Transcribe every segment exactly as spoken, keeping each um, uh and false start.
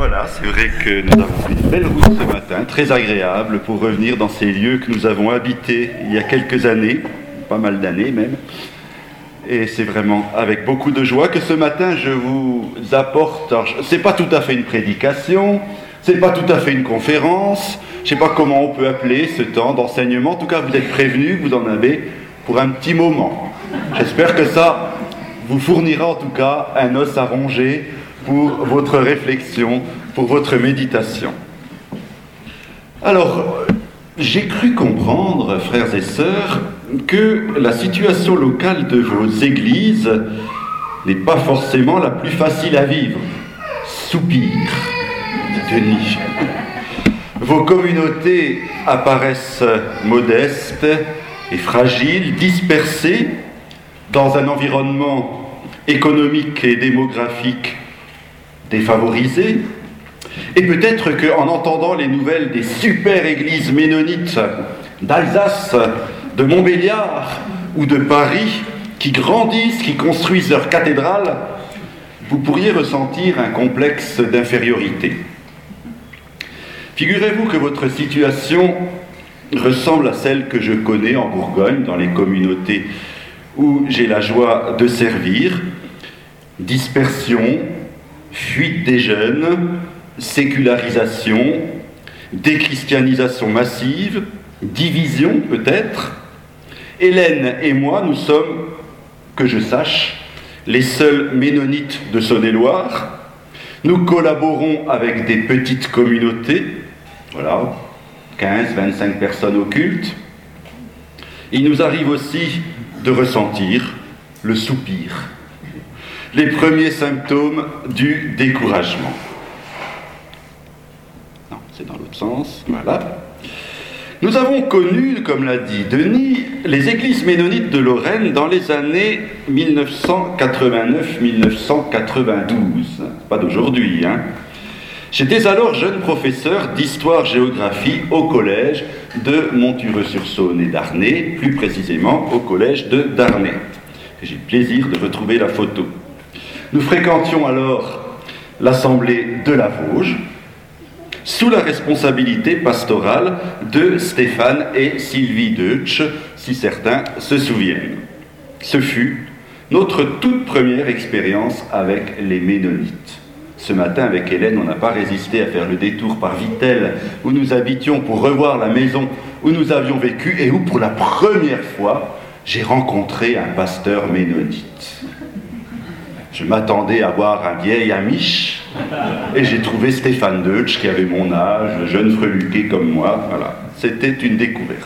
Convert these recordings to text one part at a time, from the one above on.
Voilà, c'est vrai que nous avons fait une belle route ce matin, très agréable, pour revenir dans ces lieux que nous avons habités il y a quelques années, pas mal d'années même. Et c'est vraiment avec beaucoup de joie que ce matin je vous apporte, alors c'est pas tout à fait une prédication, c'est pas tout à fait une conférence, je sais pas comment on peut appeler ce temps d'enseignement, en tout cas vous êtes prévenus, vous en avez pour un petit moment. J'espère que ça vous fournira en tout cas un os à ronger pour votre réflexion, pour votre méditation. Alors, j'ai cru comprendre, frères et sœurs, que la situation locale de vos églises n'est pas forcément la plus facile à vivre. Soupir, dit Denis. Vos communautés apparaissent modestes et fragiles, dispersées dans un environnement économique et démographique défavorisé. Et peut-être qu'en entendant les nouvelles des super églises ménonites d'Alsace, de Montbéliard ou de Paris, qui grandissent, qui construisent leurs cathédrales, vous pourriez ressentir un complexe d'infériorité. Figurez-vous que votre situation ressemble à celle que je connais en Bourgogne, dans les communautés où j'ai la joie de servir. Dispersion, fuite des jeunes, sécularisation, déchristianisation massive, division peut-être. Hélène et moi, nous sommes, que je sache, les seuls ménonites de Saône-et-Loire. Nous collaborons avec des petites communautés, voilà, quinze à vingt-cinq personnes au culte. Il nous arrive aussi de ressentir le soupir, les premiers symptômes du découragement. Non, c'est dans l'autre sens, voilà. Nous avons connu, comme l'a dit Denis, les églises ménonites de Lorraine dans les années mille neuf cent quatre-vingt-neuf à mille neuf cent quatre-vingt-douze. Pas d'aujourd'hui, hein. J'étais alors jeune professeur d'histoire-géographie au collège de Montureux-sur-Saône et d'Arnay, plus précisément au collège de Darnay. J'ai le plaisir de retrouver la photo. Nous fréquentions alors l'assemblée de la Vosges, sous la responsabilité pastorale de Stéphane et Sylvie Deutsch, si certains se souviennent. Ce fut notre toute première expérience avec les Ménonites. Ce matin, avec Hélène, on n'a pas résisté à faire le détour par Vittel, où nous habitions, pour revoir la maison où nous avions vécu et où, pour la première fois, j'ai rencontré un pasteur ménonite. Je m'attendais à voir un vieil amiche, et j'ai trouvé Stéphane Deutsch, qui avait mon âge, jeune freluqué comme moi. Voilà, c'était une découverte.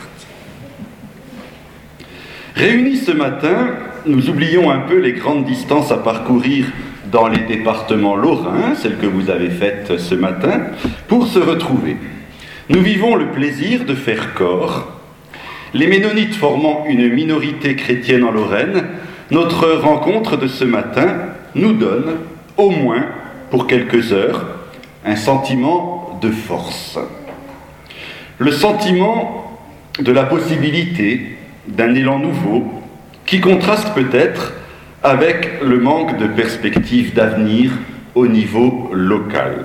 Réunis ce matin, nous oublions un peu les grandes distances à parcourir dans les départements lorrains, celles que vous avez faites ce matin, pour se retrouver. Nous vivons le plaisir de faire corps. Les Ménonites formant une minorité chrétienne en Lorraine, notre rencontre de ce matin nous donne, au moins pour quelques heures, un sentiment de force. Le sentiment de la possibilité d'un élan nouveau qui contraste peut-être avec le manque de perspectives d'avenir au niveau local.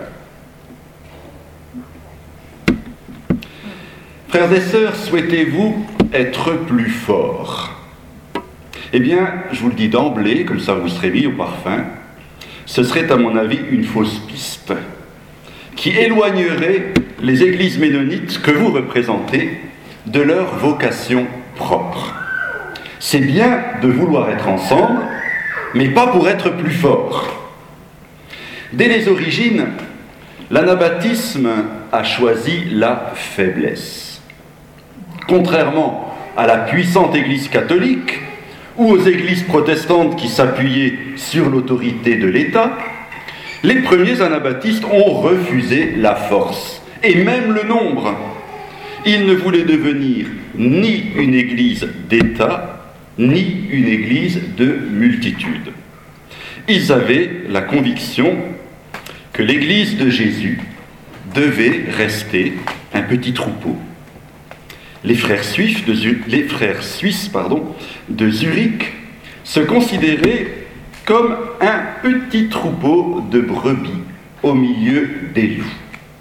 Frères et sœurs, souhaitez-vous être plus forts ? Eh bien, je vous le dis d'emblée, comme ça vous serez mis au parfum, ce serait à mon avis une fausse piste qui éloignerait les églises ménonites que vous représentez de leur vocation propre. C'est bien de vouloir être ensemble, mais pas pour être plus fort. Dès les origines, l'anabaptisme a choisi la faiblesse. Contrairement à la puissante Église catholique, ou aux églises protestantes qui s'appuyaient sur l'autorité de l'État, les premiers anabaptistes ont refusé la force, et même le nombre. Ils ne voulaient devenir ni une église d'État, ni une église de multitude. Ils avaient la conviction que l'église de Jésus devait rester un petit troupeau. Les frères suisses de, Zu- les frères suisses, pardon, de Zurich se considéraient comme un petit troupeau de brebis au milieu des loups.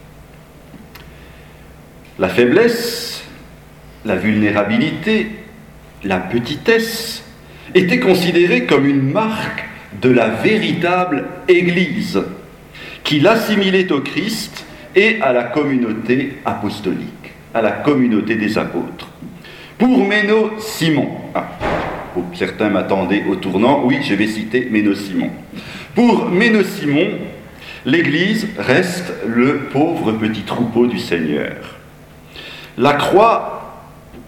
La faiblesse, la vulnérabilité, la petitesse étaient considérées comme une marque de la véritable Église, qui l'assimilait au Christ et à la communauté apostolique, à la communauté des apôtres. Pour Méno Simon, ah, certains m'attendaient au tournant, oui, je vais citer Méno Simon. Pour Méno Simon, l'Église reste le pauvre petit troupeau du Seigneur. La croix,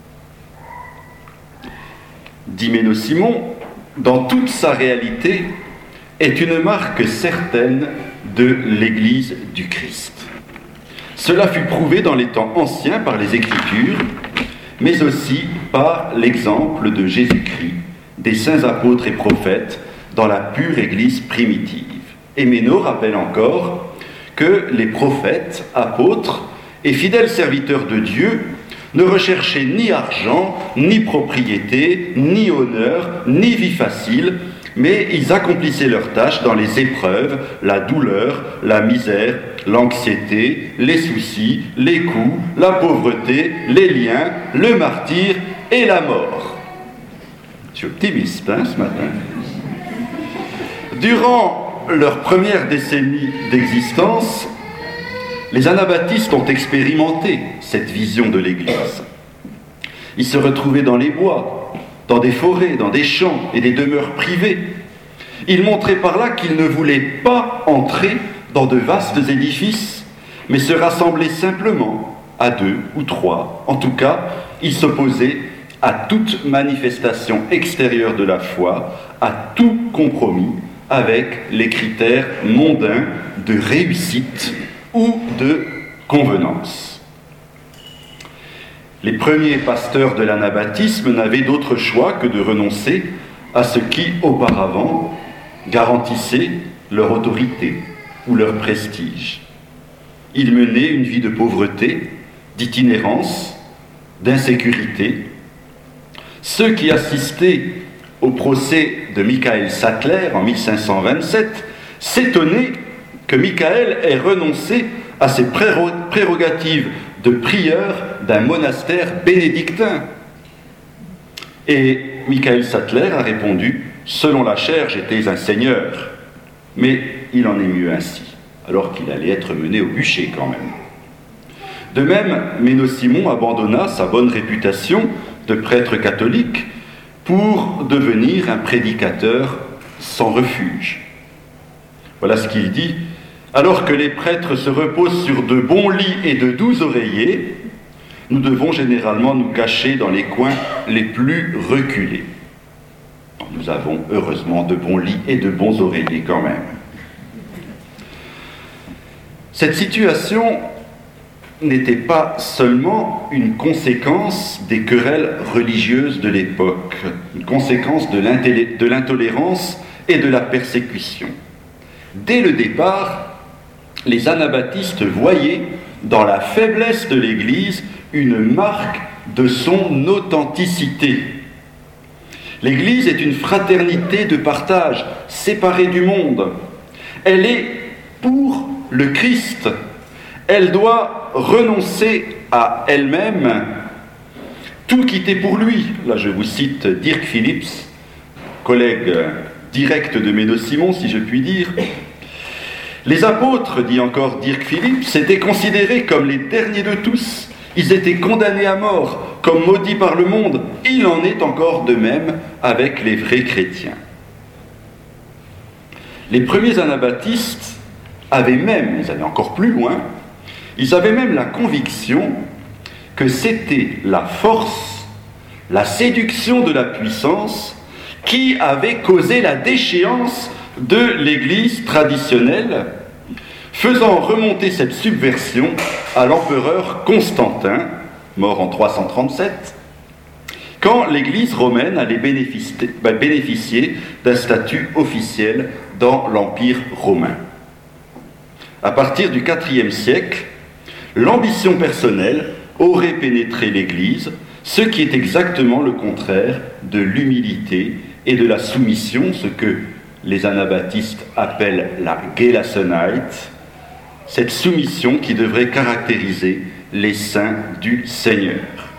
dit Méno Simon, dans toute sa réalité, est une marque certaine de l'Église du Christ. Cela fut prouvé dans les temps anciens par les Écritures, mais aussi par l'exemple de Jésus-Christ, des saints apôtres et prophètes dans la pure Église primitive. Et Méno rappelle encore que les prophètes, apôtres et fidèles serviteurs de Dieu ne recherchaient ni argent, ni propriété, ni honneur, ni vie facile, mais ils accomplissaient leurs tâches dans les épreuves, la douleur, la misère, l'anxiété, les soucis, les coups, la pauvreté, les liens, le martyre et la mort. Je suis optimiste hein, ce matin. Durant leur première décennie d'existence, les anabaptistes ont expérimenté cette vision de l'Église. Ils se retrouvaient dans les bois, dans des forêts, dans des champs et des demeures privées. Ils montraient par là qu'ils ne voulaient pas entrer dans de vastes édifices, mais se rassembler simplement à deux ou trois. En tout cas, ils s'opposaient à toute manifestation extérieure de la foi, à tout compromis avec les critères mondains de réussite ou de convenance. Les premiers pasteurs de l'anabaptisme n'avaient d'autre choix que de renoncer à ce qui, auparavant, garantissait leur autorité ou leur prestige. Ils menaient une vie de pauvreté, d'itinérance, d'insécurité. Ceux qui assistaient au procès de Michael Sattler en mille cinq cent vingt-sept s'étonnaient que Michael ait renoncé à ses prérogatives de prieur d'un monastère bénédictin. Et Michael Sattler a répondu « Selon la chair, j'étais un seigneur, mais il en est mieux ainsi », alors qu'il allait être mené au bûcher quand même. De même, Méno Simon abandonna sa bonne réputation de prêtre catholique pour devenir un prédicateur sans refuge. Voilà ce qu'il dit. « Alors que les prêtres se reposent sur de bons lits et de doux oreillers, nous devons généralement nous cacher dans les coins les plus reculés. » Nous avons heureusement de bons lits et de bons oreillers quand même. Cette situation n'était pas seulement une conséquence des querelles religieuses de l'époque, une conséquence de l'intolérance et de la persécution. Dès le départ, les anabaptistes voyaient dans la faiblesse de l'Église une marque de son authenticité. L'Église est une fraternité de partage, séparée du monde. Elle est pour le Christ. Elle doit renoncer à elle-même, tout quitter pour lui. Là, je vous cite Dirk Phillips, collègue direct de Méno Simon, si je puis dire. Les apôtres, dit encore Dirk Phillips, étaient considérés comme les derniers de tous. Ils étaient condamnés à mort, comme maudits par le monde. Il en est encore de même avec les vrais chrétiens. Les premiers anabaptistes avaient même, ils allaient encore plus loin, ils avaient même la conviction que c'était la force, la séduction de la puissance qui avait causé la déchéance de l'Église traditionnelle, faisant remonter cette subversion à l'empereur Constantin, mort en trois cent trente-sept, quand l'Église romaine allait bénéficier, bénéficier d'un statut officiel dans l'Empire romain. À partir du quatrième siècle, l'ambition personnelle aurait pénétré l'Église, ce qui est exactement le contraire de l'humilité et de la soumission, ce que les anabaptistes appellent la Gelassenheit, cette soumission qui devrait caractériser les saints du Seigneur.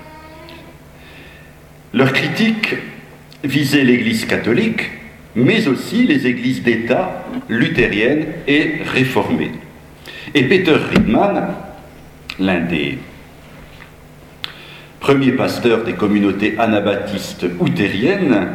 Leur critique visait l'Église catholique, mais aussi les églises d'État luthériennes et réformées. Et Peter Riedman, l'un des premiers pasteurs des communautés anabaptistes luthériennes,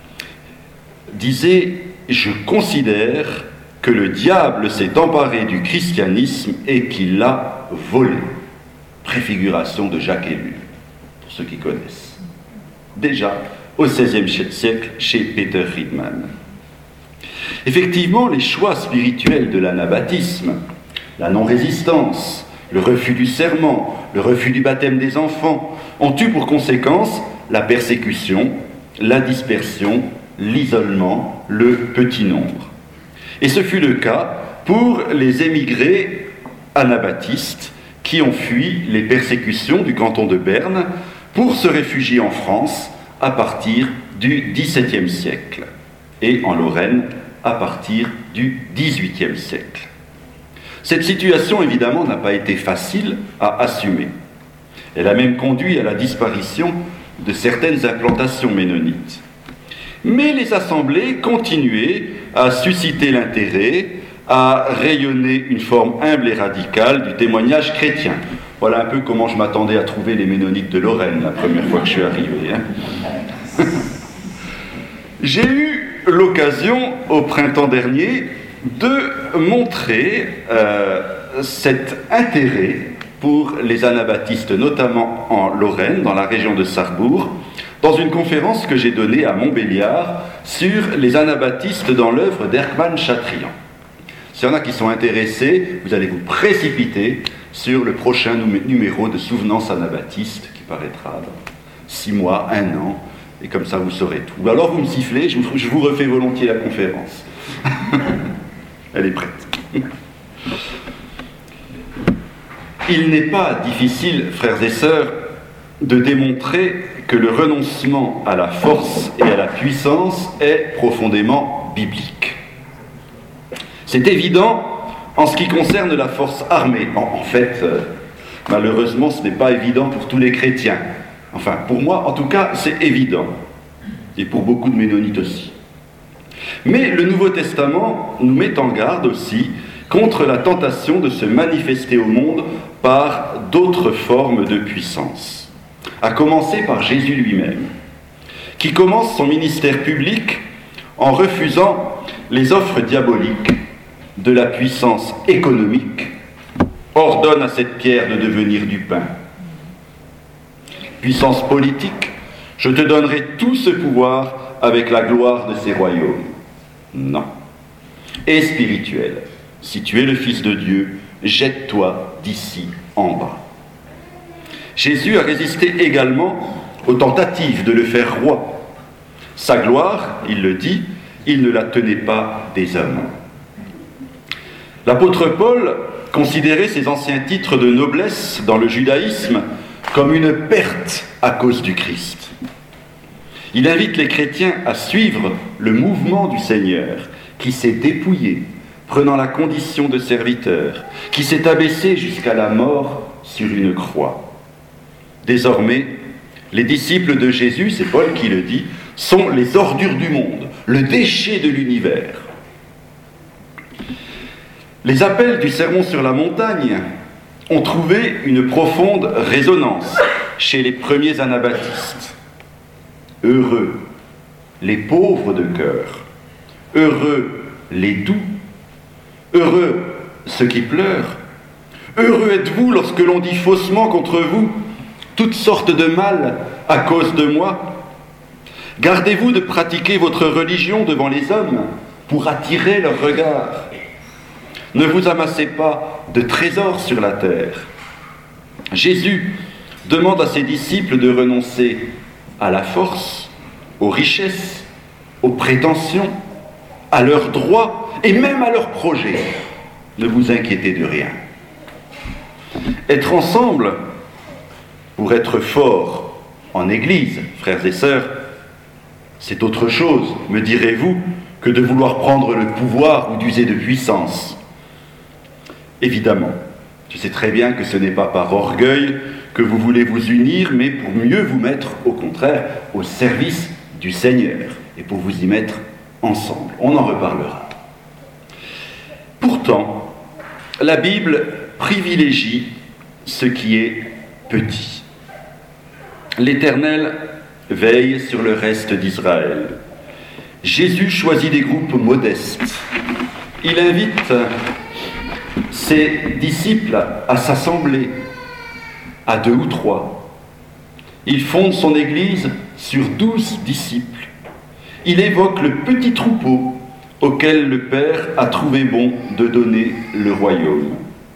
disait « Je considère que le diable s'est emparé du christianisme et qu'il l'a volé ». Préfiguration de Jacques Ellul, pour ceux qui connaissent. Déjà au seizième siècle chez Peter Riedman. Effectivement, les choix spirituels de l'anabaptisme, la non-résistance, le refus du serment, le refus du baptême des enfants, ont eu pour conséquence la persécution, la dispersion, l'isolement, le petit nombre. Et ce fut le cas pour les émigrés anabaptistes qui ont fui les persécutions du canton de Berne pour se réfugier en France à partir du dix-septième siècle et en Lorraine à partir du dix-huitième siècle. Cette situation, évidemment, n'a pas été facile à assumer. Elle a même conduit à la disparition de certaines implantations ménonites. Mais les assemblées continuaient à susciter l'intérêt, à rayonner une forme humble et radicale du témoignage chrétien. Voilà un peu comment je m'attendais à trouver les Ménonites de Lorraine la première fois que je suis arrivé. Hein. J'ai eu l'occasion, au printemps dernier, de montrer euh, cet intérêt pour les anabaptistes, notamment en Lorraine, dans la région de Sarrebourg, dans une conférence que j'ai donnée à Montbéliard sur les anabaptistes dans l'œuvre d'Erckmann Chatrian. S'il y en a qui sont intéressés, vous allez vous précipiter sur le prochain numéro de Souvenance anabaptiste qui paraîtra dans six mois, un an, et comme ça vous saurez tout. Ou alors vous me sifflez, je vous, je vous refais volontiers la conférence. Elle est prête. Il n'est pas difficile, frères et sœurs, de démontrer que le renoncement à la force et à la puissance est profondément biblique. C'est évident en ce qui concerne la force armée. En, en fait, euh, malheureusement, ce n'est pas évident pour tous les chrétiens. Enfin, pour moi, en tout cas, c'est évident. Et pour beaucoup de Ménonites aussi. Mais le Nouveau Testament nous met en garde aussi contre la tentation de se manifester au monde par d'autres formes de puissance. À commencer par Jésus lui-même, qui commence son ministère public en refusant les offres diaboliques de la puissance économique, ordonne à cette pierre de devenir du pain. Puissance politique, je te donnerai tout ce pouvoir avec la gloire de ces royaumes. Non. Et spirituel, si tu es le Fils de Dieu, jette-toi d'ici en bas. Jésus a résisté également aux tentatives de le faire roi. Sa gloire, il le dit, il ne la tenait pas des hommes. L'apôtre Paul considérait ses anciens titres de noblesse dans le judaïsme comme une perte à cause du Christ. Il invite les chrétiens à suivre le mouvement du Seigneur qui s'est dépouillé, prenant la condition de serviteur, qui s'est abaissé jusqu'à la mort sur une croix. Désormais, les disciples de Jésus, c'est Paul qui le dit, sont les ordures du monde, le déchet de l'univers. Les appels du Sermon sur la montagne ont trouvé une profonde résonance chez les premiers anabaptistes. Heureux les pauvres de cœur, heureux les doux, heureux ceux qui pleurent, heureux êtes-vous lorsque l'on dit faussement contre vous toutes sortes de mal à cause de moi. Gardez-vous de pratiquer votre religion devant les hommes pour attirer leur regard. Ne vous amassez pas de trésors sur la terre. Jésus demande à ses disciples de renoncer à la force, aux richesses, aux prétentions, à leurs droits et même à leurs projets. Ne vous inquiétez de rien. Être ensemble pour être fort en Église, frères et sœurs, c'est autre chose, me direz-vous, que de vouloir prendre le pouvoir ou d'user de puissance. évidemment. Je sais très bien que ce n'est pas par orgueil que vous voulez vous unir, mais pour mieux vous mettre, au contraire, au service du Seigneur, et pour vous y mettre ensemble. On en reparlera. Pourtant, la Bible privilégie ce qui est petit. L'Éternel veille sur le reste d'Israël. Jésus choisit des groupes modestes. Il invite ses disciples à s'assembler à deux ou trois. Il fonde son Église sur douze disciples. Il évoque le petit troupeau auquel le Père a trouvé bon de donner le royaume.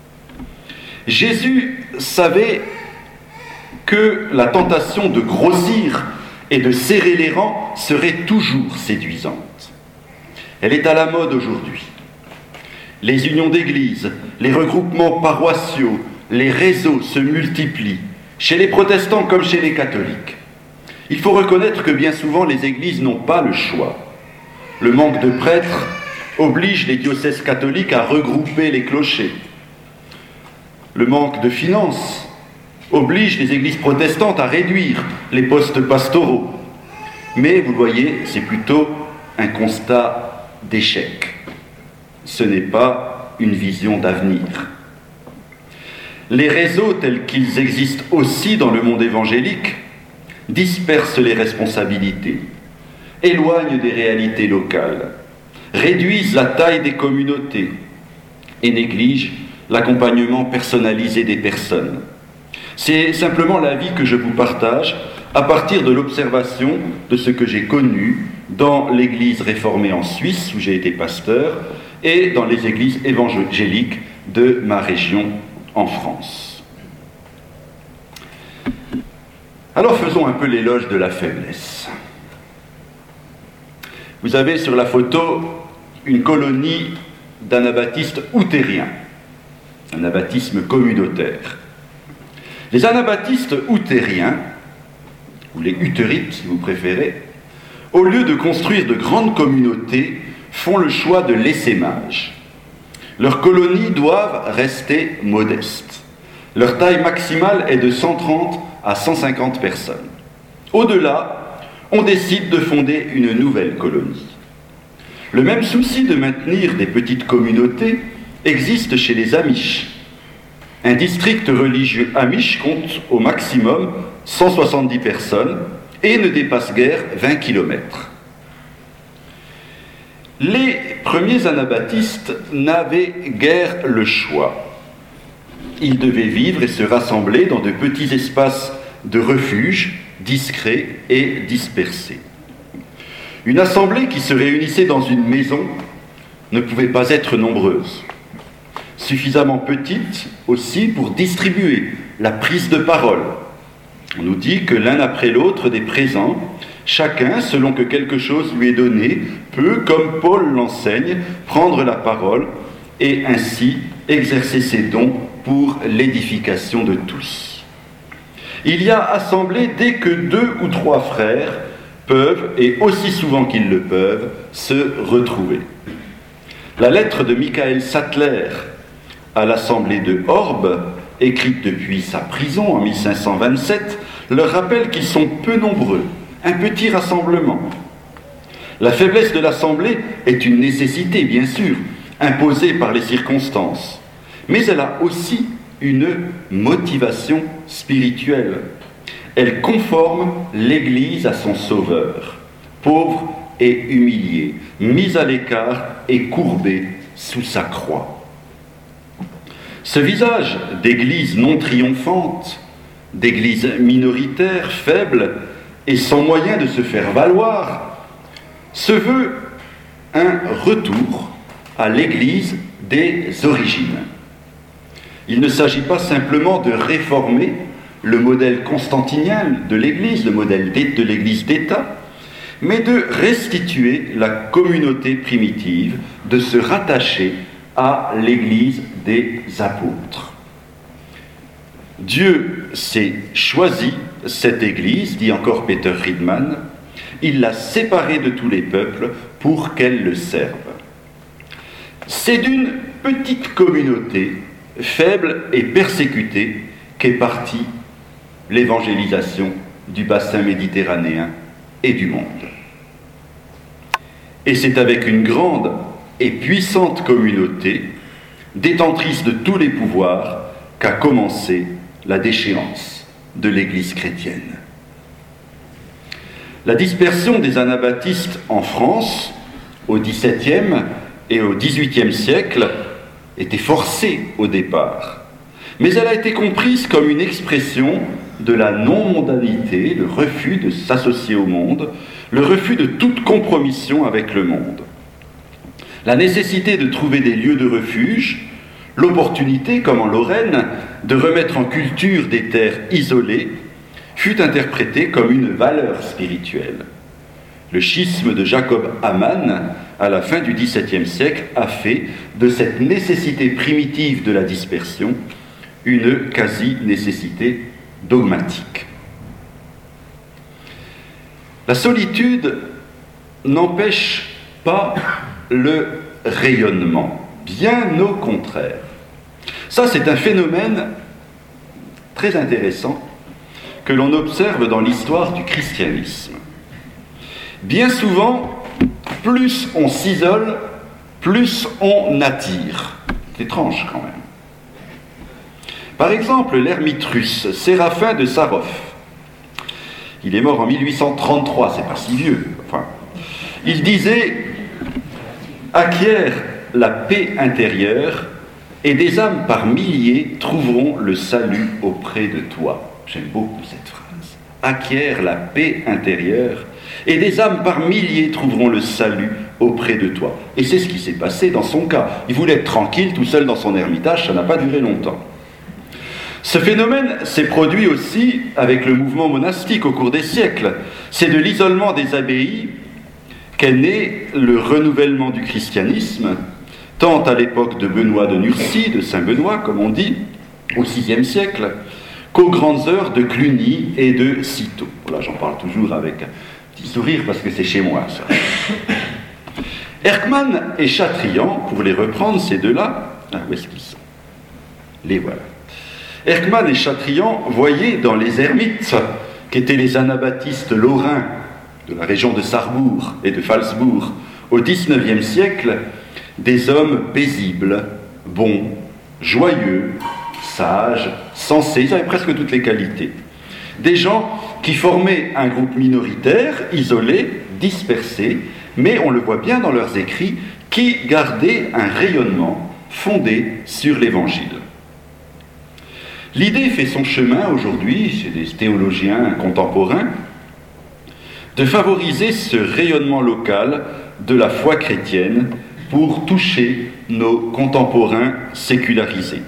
Jésus savait que la tentation de grossir et de serrer les rangs serait toujours séduisante. Elle est à la mode aujourd'hui. Les unions d'églises, les regroupements paroissiaux, les réseaux se multiplient, chez les protestants comme chez les catholiques. Il faut reconnaître que bien souvent les églises n'ont pas le choix. Le manque de prêtres oblige les diocèses catholiques à regrouper les clochers. Le manque de finances oblige les églises protestantes à réduire les postes pastoraux. Mais vous voyez, c'est plutôt un constat d'échec. Ce n'est pas une vision d'avenir. Les réseaux tels qu'ils existent aussi dans le monde évangélique dispersent les responsabilités, éloignent des réalités locales, réduisent la taille des communautés et négligent l'accompagnement personnalisé des personnes. C'est simplement l'avis que je vous partage à partir de l'observation de ce que j'ai connu dans l'Église réformée en Suisse, où j'ai été pasteur, et dans les églises évangéliques de ma région en France. Alors faisons un peu l'éloge de la faiblesse. Vous avez sur la photo une colonie d'anabaptistes outériens, anabaptisme communautaire. Les anabaptistes outériens, ou les utérites si vous préférez, au lieu de construire de grandes communautés, font le choix de l'essaimage. Leurs colonies doivent rester modestes. Leur taille maximale est de cent trente à cent cinquante personnes. Au-delà, on décide de fonder une nouvelle colonie. Le même souci de maintenir des petites communautés existe chez les Amish. Un district religieux Amish compte au maximum cent soixante-dix personnes et ne dépasse guère vingt kilomètres. Les premiers anabaptistes n'avaient guère le choix. Ils devaient vivre et se rassembler dans de petits espaces de refuge, discrets et dispersés. Une assemblée qui se réunissait dans une maison ne pouvait pas être nombreuse. Suffisamment petite aussi pour distribuer la prise de parole. On nous dit que l'un après l'autre des présents, chacun, selon que quelque chose lui est donné, peut, comme Paul l'enseigne, prendre la parole et ainsi exercer ses dons pour l'édification de tous. Il y a assemblée dès que deux ou trois frères peuvent, et aussi souvent qu'ils le peuvent, se retrouver. La lettre de Michael Sattler à l'assemblée de Orbe, écrite depuis sa prison en mille cinq cent vingt-sept, leur rappelle qu'ils sont peu nombreux, un petit rassemblement. La faiblesse de l'assemblée est une nécessité, bien sûr, imposée par les circonstances, mais elle a aussi une motivation spirituelle. Elle conforme l'Église à son Sauveur, pauvre et humilié, mis à l'écart et courbé sous sa croix. Ce visage d'église non triomphante, d'église minoritaire, faible et sans moyen de se faire valoir, se veut un retour à l'église des origines. Il ne s'agit pas simplement de réformer le modèle constantinien de l'église, le modèle de l'église d'État, mais de restituer la communauté primitive, de se rattacher à l'église des apôtres. Dieu s'est choisi cette église, dit encore Peter Friedman, il l'a séparée de tous les peuples pour qu'elle le serve. C'est d'une petite communauté faible et persécuté qu'est partie l'évangélisation du bassin méditerranéen et du monde. Et c'est avec une grande et puissante communauté, détentrice de tous les pouvoirs, qu'a commencé la déchéance de l'Église chrétienne. La dispersion des anabaptistes en France, au dix-septième et au dix-huitième siècle, était forcée au départ, mais elle a été comprise comme une expression de la non-mondanité, le refus de s'associer au monde, le refus de toute compromission avec le monde. La nécessité de trouver des lieux de refuge, l'opportunité, comme en Lorraine, de remettre en culture des terres isolées, fut interprétée comme une valeur spirituelle. Le schisme de Jacob Hamann, à la fin du dix-septième siècle, a fait de cette nécessité primitive de la dispersion une quasi-nécessité dogmatique. La solitude n'empêche pas le rayonnement, bien au contraire. Ça, c'est un phénomène très intéressant que l'on observe dans l'histoire du christianisme. Bien souvent, plus on s'isole, plus on attire. C'est étrange quand même. Par exemple, l'ermite russe Séraphin de Sarov. Il est mort en mille huit cent trente-trois, c'est pas si vieux. Enfin, il disait « Acquiert la paix intérieure et des âmes par milliers trouveront le salut auprès de toi. » J'aime beaucoup cette phrase. « Acquiert la paix intérieure et des âmes par milliers trouveront le salut auprès de toi. » Et c'est ce qui s'est passé dans son cas. Il voulait être tranquille, tout seul dans son ermitage, ça n'a pas duré longtemps. Ce phénomène s'est produit aussi avec le mouvement monastique au cours des siècles. C'est de l'isolement des abbayes qu'est né le renouvellement du christianisme, tant à l'époque de Benoît de Nursie, de Saint-Benoît, comme on dit, au sixième siècle, qu'aux grandes heures de Cluny et de Cîteaux. Voilà, j'en parle toujours avec un petit sourire parce que c'est chez moi, ça. Erckmann et Chatrian, pour les reprendre, ces deux-là, ah, où est-ce qu'ils sont? Les voilà. Erckmann et Chatrian voyaient dans les ermites, qui étaient les anabaptistes lorrains de la région de Sarrebourg et de Phalsbourg au dix-neuvième siècle, des hommes paisibles, bons, joyeux, sages, sensés, ils avaient presque toutes les qualités. Des gens qui formaient un groupe minoritaire, isolé, dispersé, mais on le voit bien dans leurs écrits, qui gardaient un rayonnement fondé sur l'Évangile. L'idée fait son chemin aujourd'hui, chez des théologiens contemporains, de favoriser ce rayonnement local de la foi chrétienne pour toucher nos contemporains sécularisés.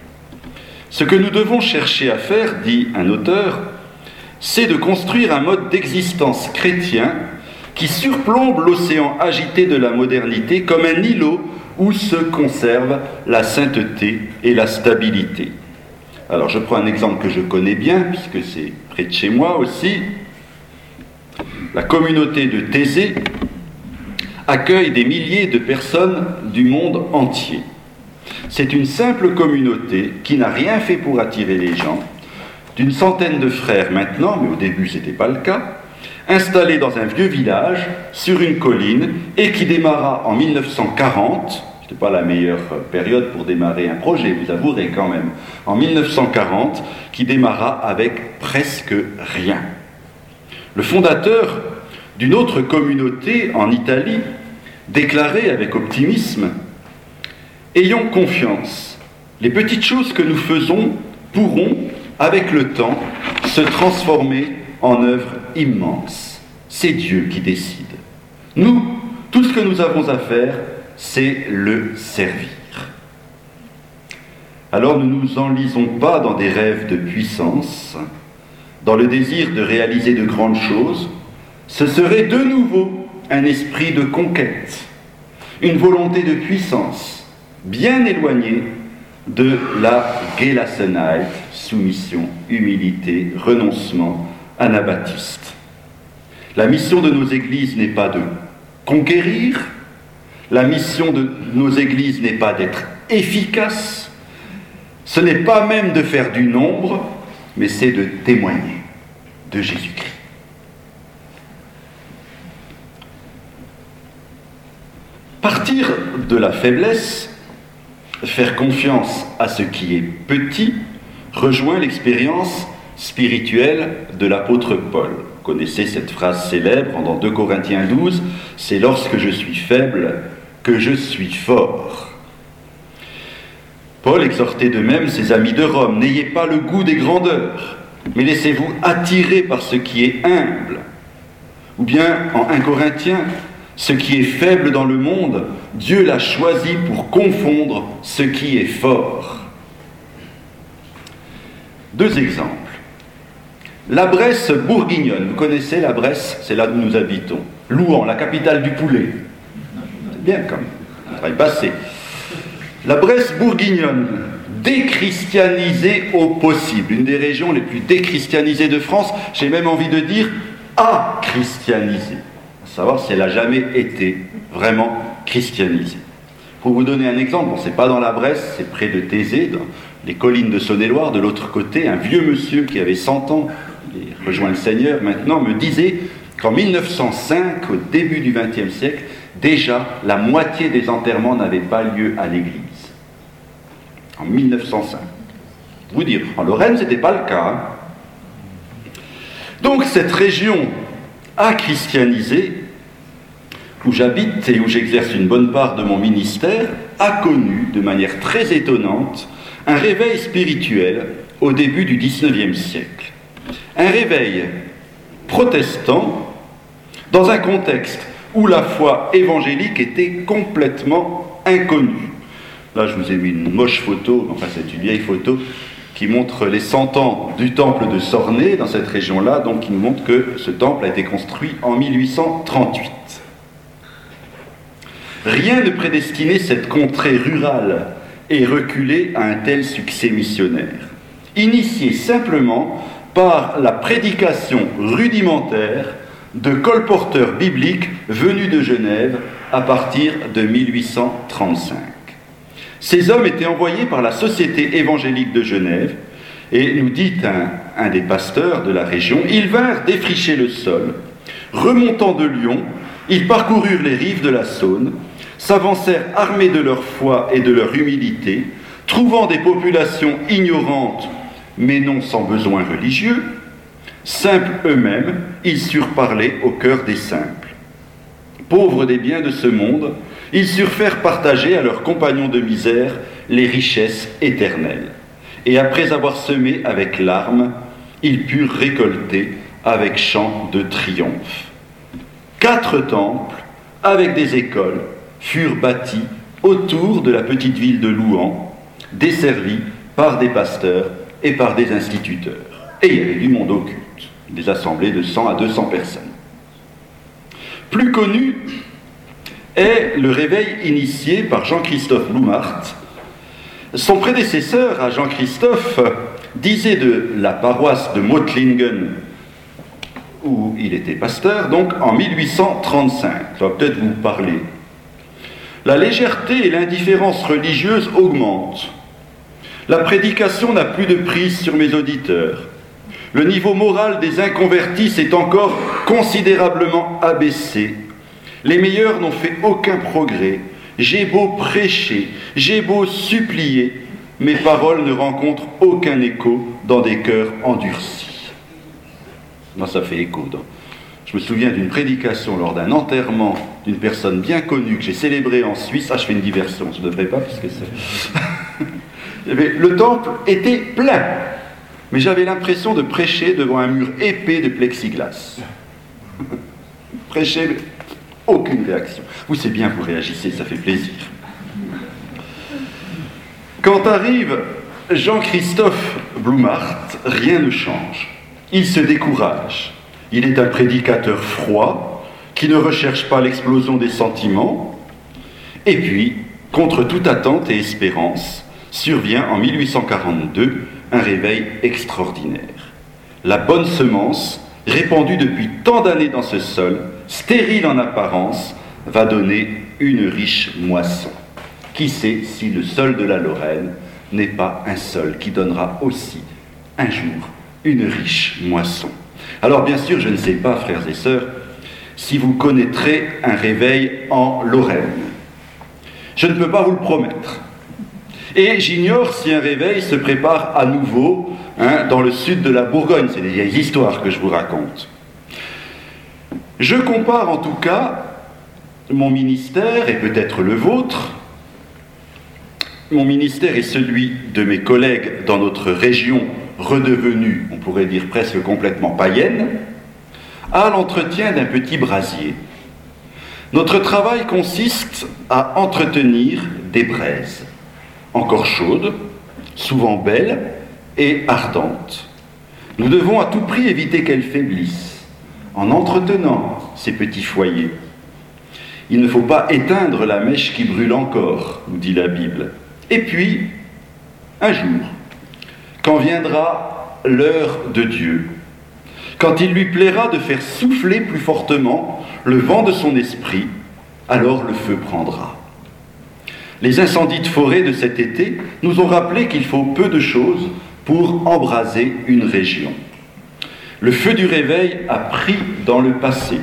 Ce que nous devons chercher à faire, dit un auteur, c'est de construire un mode d'existence chrétien qui surplombe l'océan agité de la modernité comme un îlot où se conserve la sainteté et la stabilité. Alors je prends un exemple que je connais bien, puisque c'est près de chez moi aussi. La communauté de Thésée accueille des milliers de personnes du monde entier. C'est une simple communauté qui n'a rien fait pour attirer les gens, d'une centaine de frères maintenant, mais au début ce n'était pas le cas, installés dans un vieux village, sur une colline, et qui démarra en mille neuf cent quarante, ce n'était pas la meilleure période pour démarrer un projet, vous avouerez quand même, en mille neuf cent quarante, qui démarra avec presque rien. Le fondateur d'une autre communauté en Italie déclarait avec optimisme « Ayons confiance, les petites choses que nous faisons pourront, avec le temps, se transformer en œuvres immenses. C'est Dieu qui décide. Nous, tout ce que nous avons à faire, c'est le servir. » Alors ne nous enlisons pas dans des rêves de puissance, dans le désir de réaliser de grandes choses. Ce serait de nouveau un esprit de conquête, une volonté de puissance, bien éloignée de la Gelassenheit, soumission, humilité, renoncement anabaptiste. La mission de nos églises n'est pas de conquérir, la mission de nos églises n'est pas d'être efficace, Ce n'est pas même de faire du nombre, mais c'est de témoigner de Jésus-Christ. Partir de la faiblesse, faire confiance à ce qui est petit, rejoint l'expérience spirituelle de l'apôtre Paul. Vous connaissez cette phrase célèbre dans deux Corinthiens douze, « C'est lorsque je suis faible que je suis fort ». Paul exhortait de même ses amis de Rome, « N'ayez pas le goût des grandeurs, mais laissez-vous attirer par ce qui est humble. » Ou bien en un Corinthiens, « Ce qui est faible dans le monde, Dieu l'a choisi pour confondre ce qui est fort. » Deux exemples. La Bresse bourguignonne, vous connaissez la Bresse, c'est là où nous habitons. Louhans, la capitale du poulet. C'est bien quand même, ça va y passer. La Bresse bourguignonne, déchristianisée au possible, une des régions les plus déchristianisées de France, j'ai même envie de dire achristianisée, à savoir si elle n'a jamais été vraiment christianisée. Pour vous donner un exemple, bon, c'est pas dans la Bresse, c'est près de Thésée, dans les collines de Saône-et-Loire, de l'autre côté, un vieux monsieur qui avait cent ans, il rejoint le Seigneur maintenant, me disait qu'en mille neuf cent cinq, au début du vingtième siècle, déjà la moitié des enterrements n'avaient pas lieu à l'église. En mille neuf cent cinq. Vous dire, en Lorraine, ce n'était pas le cas. Hein. Donc cette région achristianisée, où j'habite et où j'exerce une bonne part de mon ministère, a connu, de manière très étonnante, un réveil spirituel au début du dix-neuvième siècle. Un réveil protestant dans un contexte où la foi évangélique était complètement inconnue. Là, je vous ai mis une moche photo, enfin c'est une vieille photo, qui montre les cent ans du temple de Sornay dans cette région-là, donc qui nous montre que ce temple a été construit en mille huit cent trente-huit. Rien ne prédestinait cette contrée rurale et reculée à un tel succès missionnaire, initié simplement par la prédication rudimentaire de colporteurs bibliques venus de Genève à partir de mille huit cent trente-cinq. Ces hommes étaient envoyés par la Société évangélique de Genève, et nous dit un, un des pasteurs de la région, ils vinrent défricher le sol. Remontant de Lyon, ils parcoururent les rives de la Saône, s'avancèrent armés de leur foi et de leur humilité, trouvant des populations ignorantes, mais non sans besoin religieux, simples eux-mêmes, ils surent parler au cœur des simples. Pauvres des biens de ce monde, ils surent faire partager à leurs compagnons de misère les richesses éternelles. Et après avoir semé avec larmes, ils purent récolter avec chant de triomphe. Quatre temples, avec des écoles, furent bâtis autour de la petite ville de Louhans, desservis par des pasteurs et par des instituteurs. Et il y avait du monde au culte, des assemblées de cent à deux cents personnes. Plus connu est le réveil initié par Jean-Christophe Blumhardt. Son prédécesseur à Jean-Christophe disait de la paroisse de Mottlingen, où il était pasteur, donc en mille huit cent trente-cinq. Ça va peut-être vous parler. La légèreté et l'indifférence religieuse augmentent. La prédication n'a plus de prise sur mes auditeurs. Le niveau moral des inconvertis s'est encore considérablement abaissé. Les meilleurs n'ont fait aucun progrès. J'ai beau prêcher, j'ai beau supplier, mes paroles ne rencontrent aucun écho dans des cœurs endurcis. Moi, ça fait écho. Donc. Je me souviens d'une prédication lors d'un enterrement d'une personne bien connue que j'ai célébrée en Suisse. Ah, je fais une diversion, je ne devrais pas, puisque c'est... Le temple était plein, mais j'avais l'impression de prêcher devant un mur épais de plexiglas. Prêcher, aucune réaction. Vous, c'est bien, vous réagissez, ça fait plaisir. Quand arrive Jean-Christophe Blumhardt, rien ne change. Il se décourage. Il est un prédicateur froid, qui ne recherche pas l'explosion des sentiments. Et puis, contre toute attente et espérance, survient en mille huit cent quarante-deux un réveil extraordinaire. La bonne semence, répandue depuis tant d'années dans ce sol, stérile en apparence, va donner une riche moisson. Qui sait si le sol de la Lorraine n'est pas un seul qui donnera aussi un jour une riche moisson. Alors bien sûr, je ne sais pas, frères et sœurs, si vous connaîtrez un réveil en Lorraine. Je ne peux pas vous le promettre. Et j'ignore si un réveil se prépare à nouveau hein, dans le sud de la Bourgogne. C'est des vieilles histoires que je vous raconte. Je compare en tout cas mon ministère, et peut-être le vôtre, mon ministère et celui de mes collègues dans notre région redevenue, on pourrait dire presque complètement païenne, à l'entretien d'un petit brasier. Notre travail consiste à entretenir des braises, encore chaudes, souvent belles et ardentes. Nous devons à tout prix éviter qu'elles faiblissent, en entretenant ces petits foyers. Il ne faut pas éteindre la mèche qui brûle encore, nous dit la Bible. Et puis, un jour, quand viendra l'heure de Dieu, quand il lui plaira de faire souffler plus fortement le vent de son esprit, alors le feu prendra. Les incendies de forêt de cet été nous ont rappelé qu'il faut peu de choses pour embraser une région. Le feu du réveil a pris dans le passé.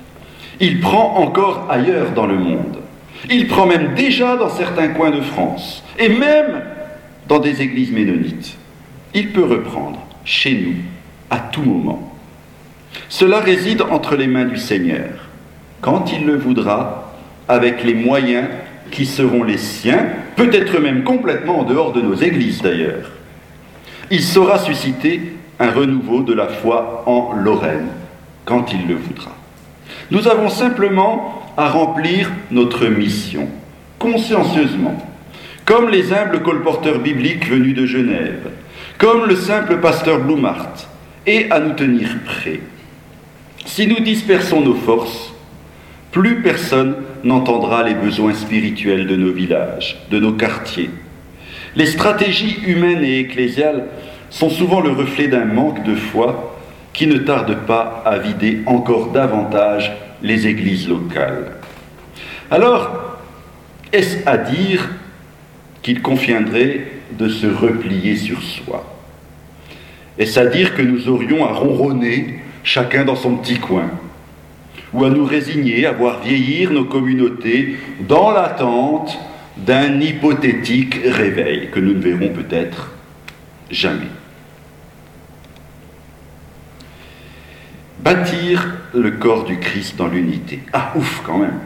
Il prend encore ailleurs dans le monde. Il prend même déjà dans certains coins de France, et même dans des églises ménonites. Il peut reprendre chez nous à tout moment. Cela réside entre les mains du Seigneur, quand il le voudra, avec les moyens qui seront les siens, peut-être même complètement en dehors de nos églises d'ailleurs. Il saura susciter un renouveau de la foi en Lorraine, quand il le voudra. Nous avons simplement à remplir notre mission, consciencieusement, comme les humbles colporteurs bibliques venus de Genève, comme le simple pasteur Blumart, et à nous tenir prêts. Si nous dispersons nos forces, plus personne n'entendra les besoins spirituels de nos villages, de nos quartiers. Les stratégies humaines et ecclésiales sont souvent le reflet d'un manque de foi qui ne tarde pas à vider encore davantage les églises locales. Alors, est-ce à dire qu'il conviendrait de se replier sur soi? Est-ce à dire que nous aurions à ronronner chacun dans son petit coin, ou à nous résigner à voir vieillir nos communautés dans l'attente d'un hypothétique réveil que nous ne verrons peut-être jamais? Bâtir le corps du Christ dans l'unité. Ah, ouf, quand même.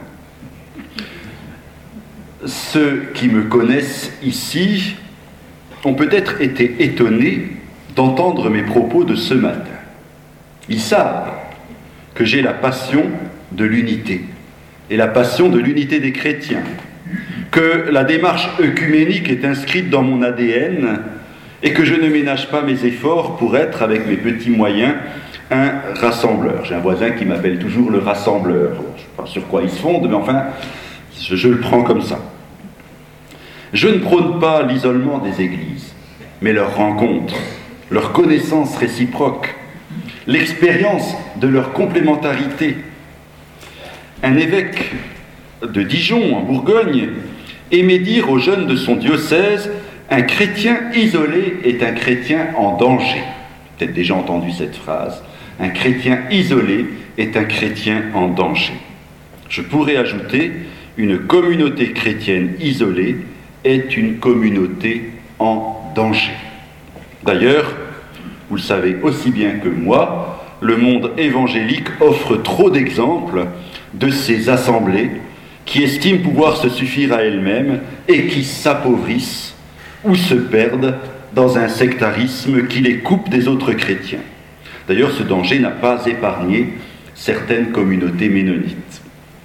Ceux qui me connaissent ici ont peut-être été étonnés d'entendre mes propos de ce matin. Ils savent que j'ai la passion de l'unité, et la passion de l'unité des chrétiens, que la démarche œcuménique est inscrite dans mon A D N, et que je ne ménage pas mes efforts pour être, avec mes petits moyens, un rassembleur. J'ai un voisin qui m'appelle toujours le rassembleur. Je ne sais pas sur quoi il se fonde, mais enfin, je, je le prends comme ça. Je ne prône pas l'isolement des églises, mais leur rencontre, leur connaissance réciproque, l'expérience de leur complémentarité. Un évêque de Dijon, en Bourgogne, aimait dire aux jeunes de son diocèse: un chrétien isolé est un chrétien en danger. Vous avez peut-être déjà entendu cette phrase. Un chrétien isolé est un chrétien en danger. Je pourrais ajouter, une communauté chrétienne isolée est une communauté en danger. D'ailleurs, vous le savez aussi bien que moi, le monde évangélique offre trop d'exemples de ces assemblées qui estiment pouvoir se suffire à elles-mêmes et qui s'appauvrissent ou se perdent dans un sectarisme qui les coupe des autres chrétiens. D'ailleurs, ce danger n'a pas épargné certaines communautés ménonites.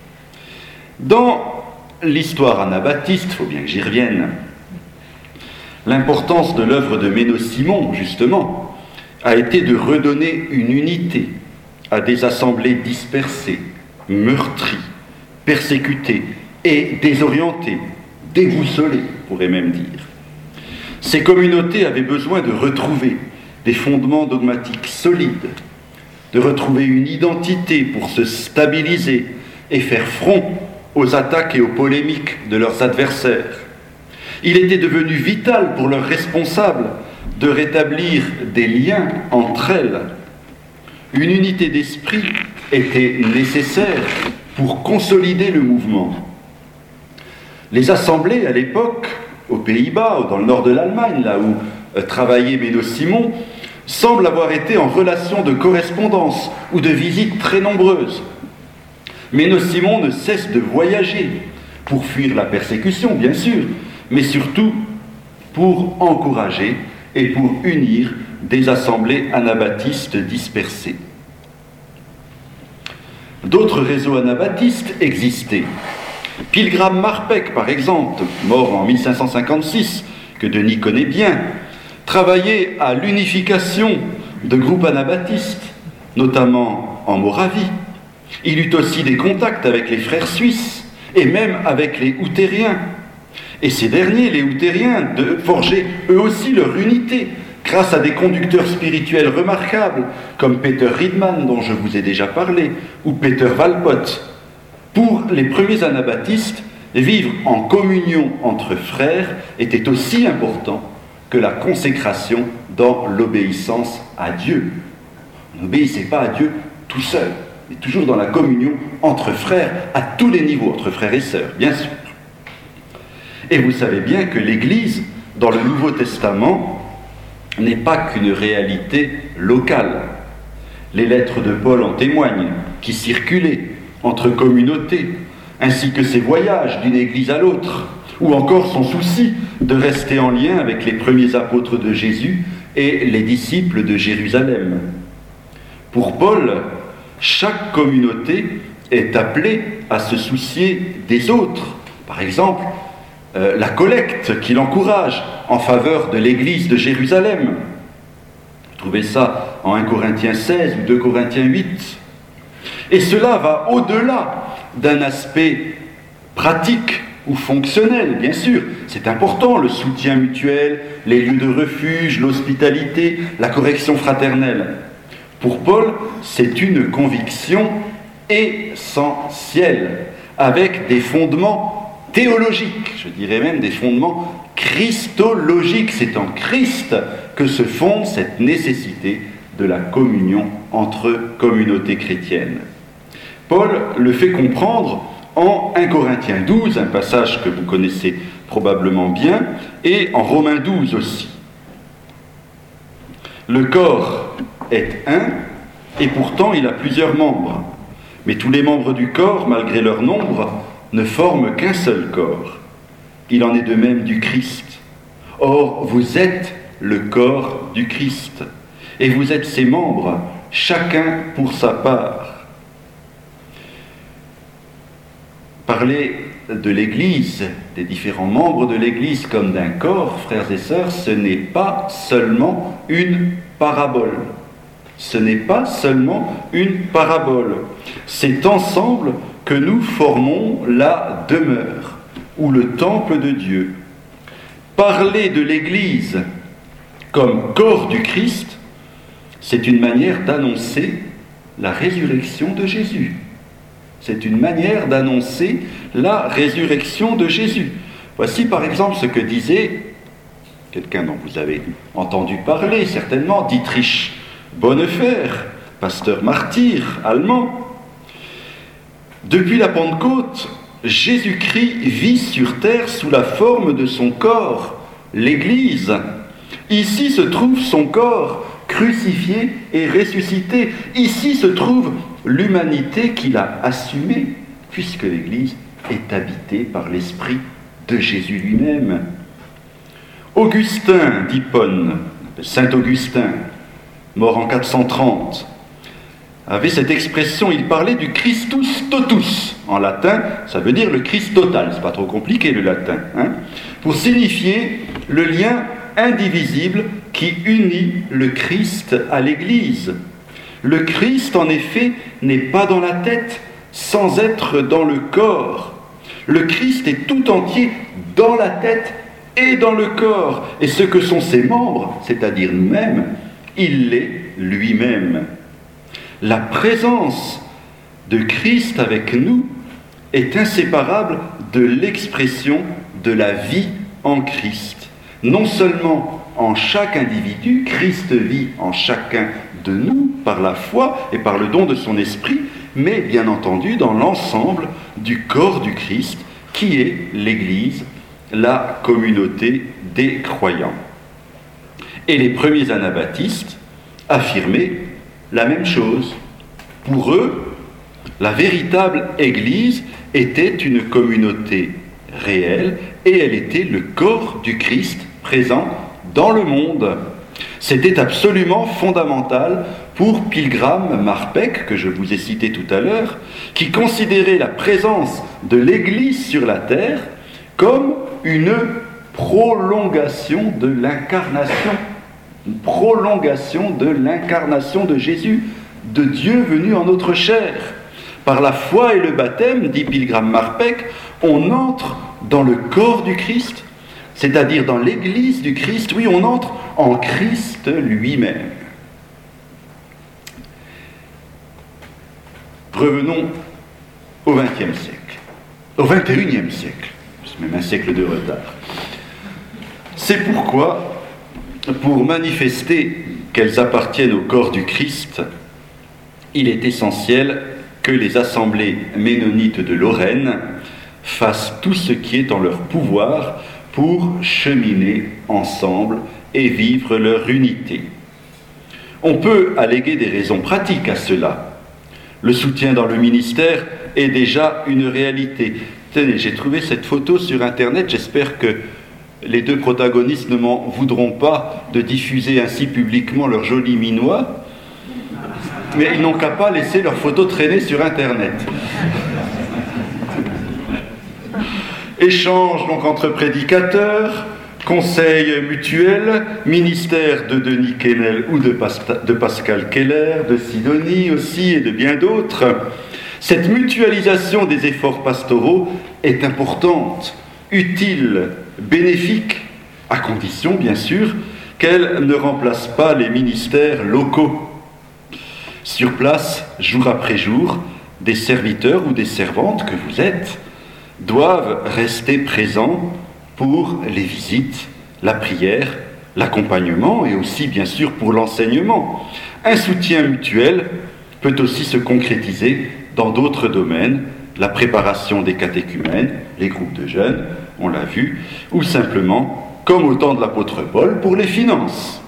Dans l'histoire anabaptiste, il faut bien que j'y revienne, l'importance de l'œuvre de Méno-Simon, justement, a été de redonner une unité à des assemblées dispersées, meurtries, persécutées et désorientées, déboussolées, on pourrait même dire. Ces communautés avaient besoin de retrouver des fondements dogmatiques solides, de retrouver une identité pour se stabiliser et faire front aux attaques et aux polémiques de leurs adversaires. Il était devenu vital pour leurs responsables de rétablir des liens entre elles. Une unité d'esprit était nécessaire pour consolider le mouvement. Les assemblées à l'époque, aux Pays-Bas ou dans le nord de l'Allemagne, là où euh, travaillait Menno-Simon, semblent avoir été en relation de correspondance ou de visites très nombreuses. Menno-Simon ne cesse de voyager pour fuir la persécution, bien sûr, mais surtout pour encourager et pour unir des assemblées anabaptistes dispersées. D'autres réseaux anabaptistes existaient. Pilgram Marpeck, par exemple, mort en mille cinq cent cinquante-six, que Denis connaît bien, travaillait à l'unification de groupes anabaptistes, notamment en Moravie. Il eut aussi des contacts avec les frères suisses et même avec les Hutériens. Et ces derniers, les Hutériens, de forger eux aussi leur unité grâce à des conducteurs spirituels remarquables comme Peter Riedman, dont je vous ai déjà parlé, ou Peter Walpott. Pour les premiers anabaptistes, vivre en communion entre frères était aussi important que la consécration dans l'obéissance à Dieu. On n'obéissait pas à Dieu tout seul, mais toujours dans la communion entre frères à tous les niveaux, entre frères et sœurs, bien sûr. Et vous savez bien que l'Église, dans le Nouveau Testament, n'est pas qu'une réalité locale. Les lettres de Paul en témoignent, qui circulaient entre communautés, ainsi que ses voyages d'une église à l'autre, ou encore son souci de rester en lien avec les premiers apôtres de Jésus et les disciples de Jérusalem. Pour Paul, chaque communauté est appelée à se soucier des autres. Par exemple, euh, la collecte qu'il encourage en faveur de l'église de Jérusalem. Vous trouvez ça en un Corinthiens seize ou deux Corinthiens huit. Et cela va au-delà d'un aspect pratique ou fonctionnel, bien sûr. C'est important, le soutien mutuel, les lieux de refuge, l'hospitalité, la correction fraternelle. Pour Paul, c'est une conviction essentielle, avec des fondements théologiques, je dirais même des fondements christologiques. C'est en Christ que se fonde cette nécessité de la communion entre communautés chrétiennes. Paul le fait comprendre en un Corinthiens douze, un passage que vous connaissez probablement bien, et en Romains douze aussi. Le corps est un, et pourtant il a plusieurs membres. Mais tous les membres du corps, malgré leur nombre, ne forment qu'un seul corps. Il en est de même du Christ. Or, vous êtes le corps du Christ, et vous êtes ses membres, chacun pour sa part. Parler de l'Église, des différents membres de l'Église comme d'un corps, frères et sœurs, ce n'est pas seulement une parabole. Ce n'est pas seulement une parabole. C'est ensemble que nous formons la demeure, ou le temple de Dieu. Parler de l'Église comme corps du Christ, c'est une manière d'annoncer la résurrection de Jésus. C'est une manière d'annoncer la résurrection de Jésus. Voici par exemple ce que disait quelqu'un dont vous avez entendu parler certainement, Dietrich Bonhoeffer, pasteur martyr allemand. Depuis la Pentecôte, Jésus-Christ vit sur terre sous la forme de son corps, l'Église. Ici se trouve son corps, crucifié et ressuscité. Ici se trouve l'humanité qu'il a assumée, puisque l'Église est habitée par l'Esprit de Jésus lui-même. Augustin d'Hippone, Saint Augustin, mort en quatre cent trente, avait cette expression, il parlait du Christus totus. En latin, ça veut dire le Christ total, c'est pas trop compliqué le latin, hein, pour signifier le lien indivisible qui unit le Christ à l'Église. Le Christ, en effet, n'est pas dans la tête sans être dans le corps. Le Christ est tout entier dans la tête et dans le corps. Et ce que sont ses membres, c'est-à-dire nous-mêmes, il l'est lui-même. La présence de Christ avec nous est inséparable de l'expression de la vie en Christ. Non seulement en chaque individu, Christ vit en chacun de nous par la foi et par le don de son esprit, mais bien entendu dans l'ensemble du corps du Christ, qui est l'Église, la communauté des croyants. Et les premiers anabaptistes affirmaient la même chose. Pour eux, la véritable Église était une communauté réelle et elle était le corps du Christ présent dans le monde. C'était absolument fondamental pour Pilgram Marpeck, que je vous ai cité tout à l'heure, qui considérait la présence de l'Église sur la terre comme une prolongation de l'incarnation, une prolongation de l'incarnation de Jésus, de Dieu venu en notre chair. Par la foi et le baptême, dit Pilgram Marpeck, on entre dans le corps du Christ, c'est-à-dire dans l'Église du Christ. Oui, on entre en Christ lui-même. Revenons au vingtième siècle, au vingt et unième siècle, c'est même un siècle de retard. C'est pourquoi, pour manifester qu'elles appartiennent au corps du Christ, il est essentiel que les assemblées ménonites de Lorraine fassent tout ce qui est en leur pouvoir pour cheminer ensemble et vivre leur unité. On peut alléguer des raisons pratiques à cela. Le soutien dans le ministère est déjà une réalité. Tenez, j'ai trouvé cette photo sur Internet, j'espère que les deux protagonistes ne m'en voudront pas de diffuser ainsi publiquement leur joli minois, mais ils n'ont qu'à pas laisser leurs photos traîner sur Internet. Échange donc entre prédicateurs, conseils mutuels, ministère de Denis Quesnel ou de, Pasta, de Pascal Keller, de Sidonie aussi et de bien d'autres. Cette mutualisation des efforts pastoraux est importante, utile, bénéfique, à condition bien sûr qu'elle ne remplace pas les ministères locaux. Sur place, jour après jour, des serviteurs ou des servantes que vous êtes doivent rester présents pour les visites, la prière, l'accompagnement et aussi bien sûr pour l'enseignement. Un soutien mutuel peut aussi se concrétiser dans d'autres domaines, la préparation des catéchumènes, les groupes de jeunes, on l'a vu, ou simplement, comme au temps de l'apôtre Paul, pour les finances.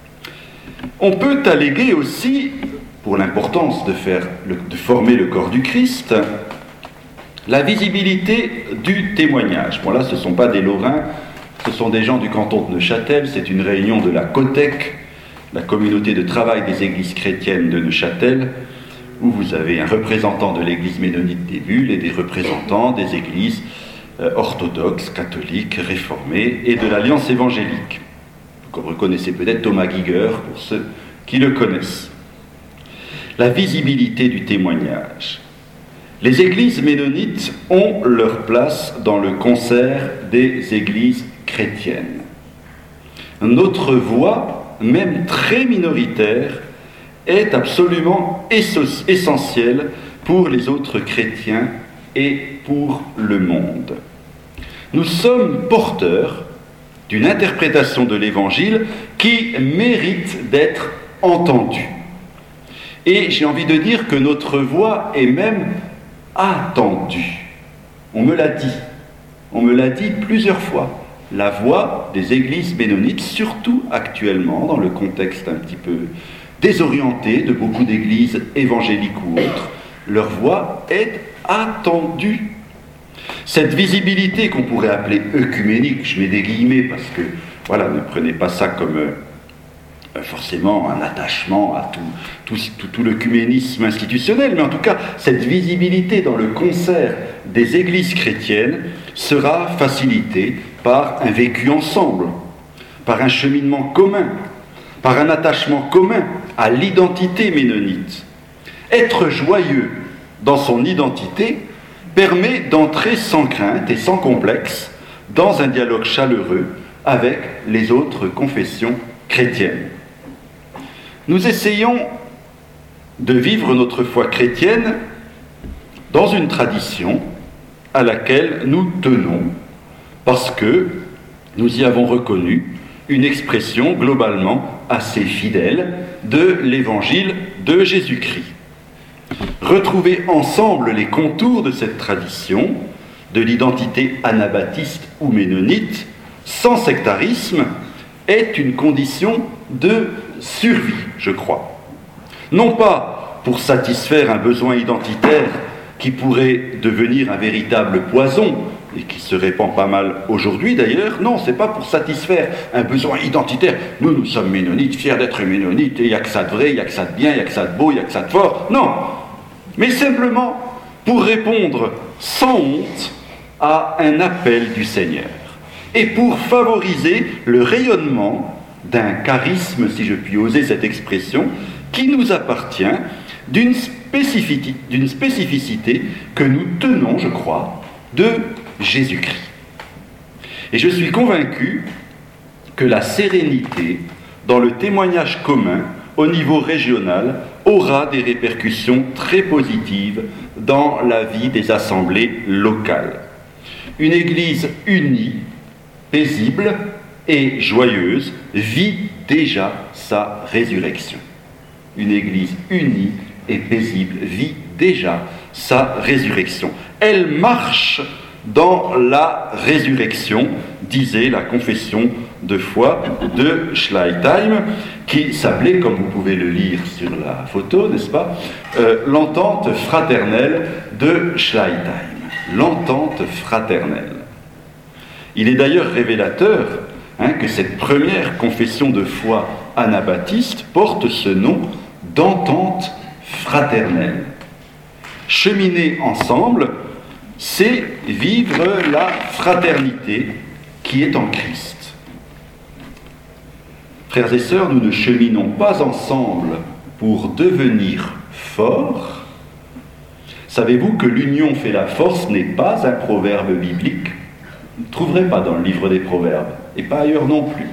On peut alléguer aussi, pour l'importance de, faire le, de former le corps du Christ, la visibilité du témoignage. Bon là, ce ne sont pas des Lorrains, ce sont des gens du canton de Neuchâtel, c'est une réunion de la COTEC, la communauté de travail des églises chrétiennes de Neuchâtel, où vous avez un représentant de l'église ménonite des Bulles et des représentants des églises euh, orthodoxes, catholiques, réformées et de l'Alliance évangélique. Vous reconnaissez peut-être Thomas Giger pour ceux qui le connaissent. La visibilité du témoignage. Les églises ménonites ont leur place dans le concert des églises chrétiennes. Notre voix, même très minoritaire, est absolument essentielle pour les autres chrétiens et pour le monde. Nous sommes porteurs d'une interprétation de l'Évangile qui mérite d'être entendue. Et j'ai envie de dire que notre voix est même attendue. On me l'a dit, on me l'a dit plusieurs fois. La voix des églises ménonites, surtout actuellement, dans le contexte un petit peu désorienté de beaucoup d'églises évangéliques ou autres, leur voix est attendue. Cette visibilité qu'on pourrait appeler œcuménique, je mets des guillemets parce que, voilà, ne prenez pas ça comme euh, forcément un attachement à tout, tout, tout, tout l'œcuménisme institutionnel, mais en tout cas, cette visibilité dans le concert des églises chrétiennes sera facilitée par un vécu ensemble, par un cheminement commun, par un attachement commun à l'identité ménonite. Être joyeux dans son identité permet d'entrer sans crainte et sans complexe dans un dialogue chaleureux avec les autres confessions chrétiennes. Nous essayons de vivre notre foi chrétienne dans une tradition à laquelle nous tenons, parce que nous y avons reconnu une expression globalement assez fidèle de l'évangile de Jésus-Christ. Retrouver ensemble les contours de cette tradition, de l'identité anabaptiste ou ménonite, sans sectarisme, est une condition de survie, je crois. Non pas pour satisfaire un besoin identitaire qui pourrait devenir un véritable poison, et qui se répand pas mal aujourd'hui d'ailleurs, non, c'est pas pour satisfaire un besoin identitaire. Nous, nous sommes ménonites, fiers d'être ménonites, et il n'y a que ça de vrai, il n'y a que ça de bien, il n'y a que ça de beau, il n'y a que ça de fort. Non, mais simplement pour répondre sans honte à un appel du Seigneur, et pour favoriser le rayonnement d'un charisme, si je puis oser cette expression, qui nous appartient, d'une spécificité, d'une spécificité que nous tenons, je crois, de Jésus-Christ. Et je suis convaincu que la sérénité dans le témoignage commun au niveau régional aura des répercussions très positives dans la vie des assemblées locales. Une Église unie, paisible et joyeuse vit déjà sa résurrection. Une Église unie et paisible vit déjà sa résurrection. Elle marche dans la résurrection, disait la confession de foi de Schleitheim, qui s'appelait, comme vous pouvez le lire sur la photo, n'est-ce pas, euh, l'entente fraternelle de Schleitheim. L'entente fraternelle. Il est d'ailleurs révélateur hein, que cette première confession de foi anabaptiste porte ce nom d'entente fraternelle. Cheminer ensemble, c'est vivre la fraternité qui est en Christ. Frères et sœurs, nous ne cheminons pas ensemble pour devenir forts. Savez-vous que l'union fait la force n'est pas un proverbe biblique? Vous ne trouverez pas dans le livre des Proverbes, et pas ailleurs non plus.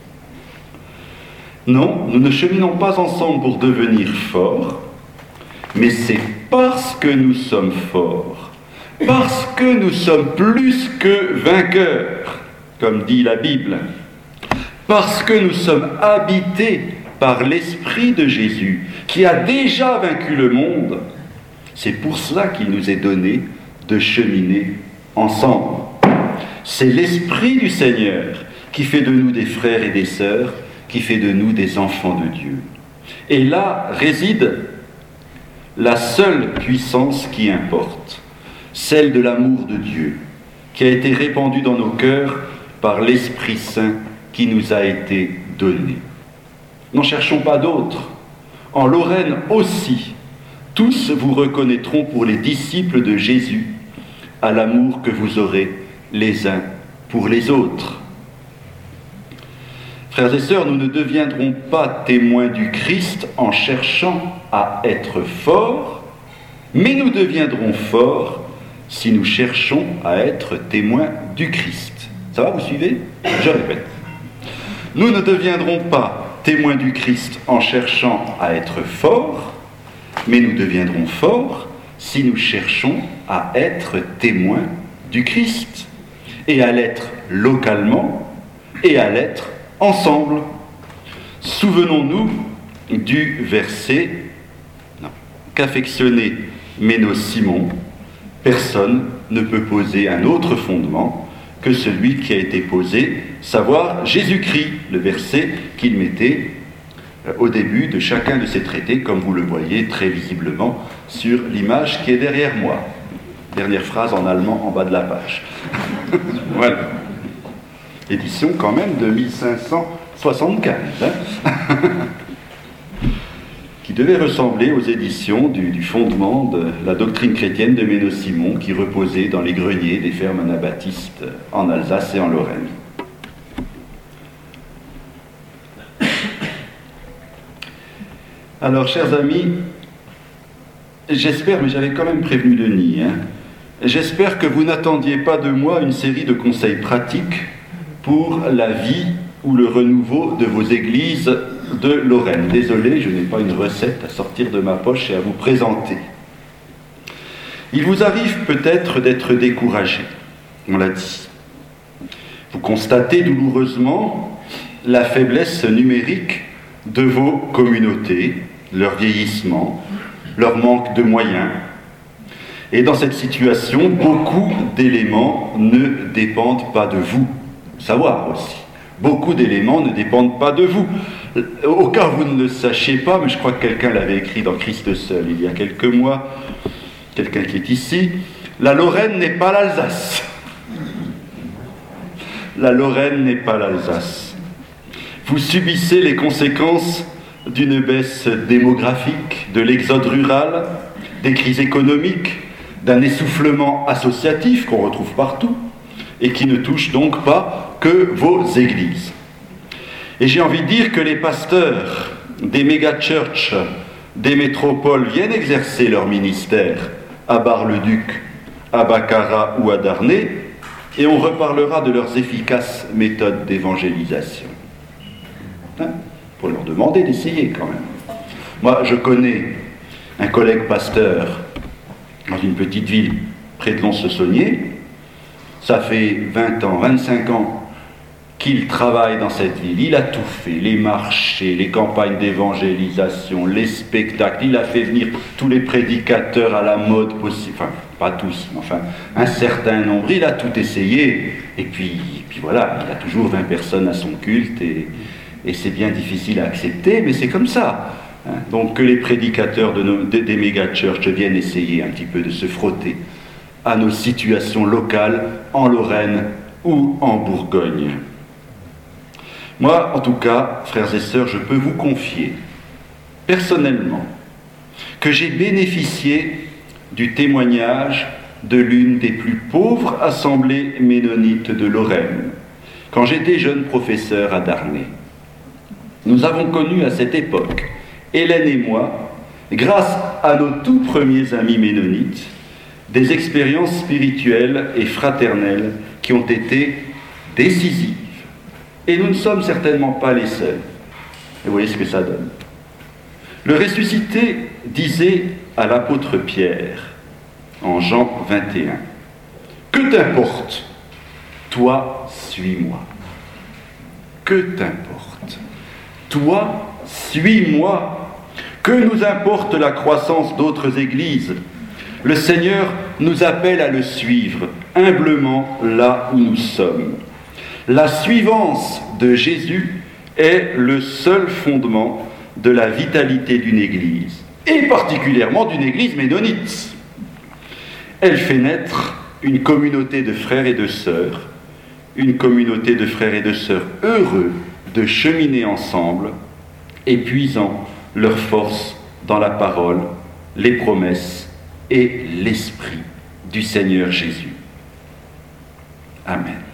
Non, nous ne cheminons pas ensemble pour devenir forts, mais c'est parce que nous sommes forts, parce que nous sommes plus que vainqueurs, comme dit la Bible, parce que nous sommes habités par l'Esprit de Jésus, qui a déjà vaincu le monde. C'est pour cela qu'il nous est donné de cheminer ensemble. C'est l'Esprit du Seigneur qui fait de nous des frères et des sœurs, qui fait de nous des enfants de Dieu. Et là réside la seule puissance qui importe, celle de l'amour de Dieu, qui a été répandu dans nos cœurs par l'Esprit Saint qui nous a été donné. N'en cherchons pas d'autres. En Lorraine aussi, tous vous reconnaîtront pour les disciples de Jésus à l'amour que vous aurez les uns pour les autres. Frères et sœurs, nous ne deviendrons pas témoins du Christ en cherchant à être forts, mais nous deviendrons forts si nous cherchons à être témoins du Christ. Ça va, vous suivez? Je répète. Nous ne deviendrons pas témoins du Christ en cherchant à être forts, mais nous deviendrons forts si nous cherchons à être témoins du Christ, et à l'être localement, et à l'être ensemble. Souvenons-nous du verset qu'affectionnait Ménos Simon, personne ne peut poser un autre fondement que celui qui a été posé, savoir Jésus-Christ, le verset qu'il mettait au début de chacun de ces traités, comme vous le voyez très visiblement sur l'image qui est derrière moi. Dernière phrase en allemand en bas de la page. Voilà. Édition quand même de mille cinq cent soixante-quinze, hein qui devait ressembler aux éditions du, du fondement de la doctrine chrétienne de Ménos Simon, qui reposait dans les greniers des fermes anabaptistes en Alsace et en Lorraine. Alors, chers amis, j'espère, mais j'avais quand même prévenu Denis, hein, j'espère que vous n'attendiez pas de moi une série de conseils pratiques pour la vie ou le renouveau de vos églises de Lorraine. Désolé, je n'ai pas une recette à sortir de ma poche et à vous présenter. Il vous arrive peut-être d'être découragé, on l'a dit. Vous constatez douloureusement la faiblesse numérique de vos communautés, leur vieillissement, leur manque de moyens. Et dans cette situation, beaucoup d'éléments ne dépendent pas de vous. Savoir aussi. Beaucoup d'éléments ne dépendent pas de vous. Au cas où vous ne le sachiez pas, mais je crois que quelqu'un l'avait écrit dans Christ seul il y a quelques mois, quelqu'un qui est ici, la Lorraine n'est pas l'Alsace. La Lorraine n'est pas l'Alsace. Vous subissez les conséquences d'une baisse démographique, de l'exode rural, des crises économiques, d'un essoufflement associatif qu'on retrouve partout et qui ne touche donc pas que vos églises. Et j'ai envie de dire que les pasteurs des méga-churches, des métropoles viennent exercer leur ministère à Bar-le-Duc, à Baccarat ou à Darney, et on reparlera de leurs efficaces méthodes d'évangélisation. Hein? Pour leur demander d'essayer quand même. Moi, je connais un collègue pasteur dans une petite ville près de Lons-le-Saunier. Ça fait vingt ans, vingt-cinq ans qu'il travaille dans cette ville. Il a tout fait, les marchés, les campagnes d'évangélisation, les spectacles. Il a fait venir tous les prédicateurs à la mode possible. Enfin, pas tous, mais enfin, un certain nombre. Il a tout essayé. Et puis, puis voilà, il a toujours vingt personnes à son culte et, et c'est bien difficile à accepter, mais c'est comme ça. Hein. Donc que les prédicateurs de nos, de, des méga-churches viennent essayer un petit peu de se frotter à nos situations locales en Lorraine ou en Bourgogne. Moi, en tout cas, frères et sœurs, je peux vous confier, personnellement, que j'ai bénéficié du témoignage de l'une des plus pauvres assemblées ménonites de Lorraine, quand j'étais jeune professeur à Darney. Nous avons connu à cette époque, Hélène et moi, grâce à nos tout premiers amis ménonites, des expériences spirituelles et fraternelles qui ont été décisives. Et nous ne sommes certainement pas les seuls. Et vous voyez ce que ça donne. Le ressuscité disait à l'apôtre Pierre, en Jean vingt et un, « Que t'importe, toi, suis-moi. Que t'importe, toi, suis-moi. Que nous importe la croissance d'autres églises ? Le Seigneur nous appelle à le suivre, humblement là où nous sommes. La suivance de Jésus est le seul fondement de la vitalité d'une Église, et particulièrement d'une Église ménonite. Elle fait naître une communauté de frères et de sœurs, une communauté de frères et de sœurs heureux de cheminer ensemble, épuisant leur force dans la parole, les promesses et l'esprit du Seigneur Jésus. Amen.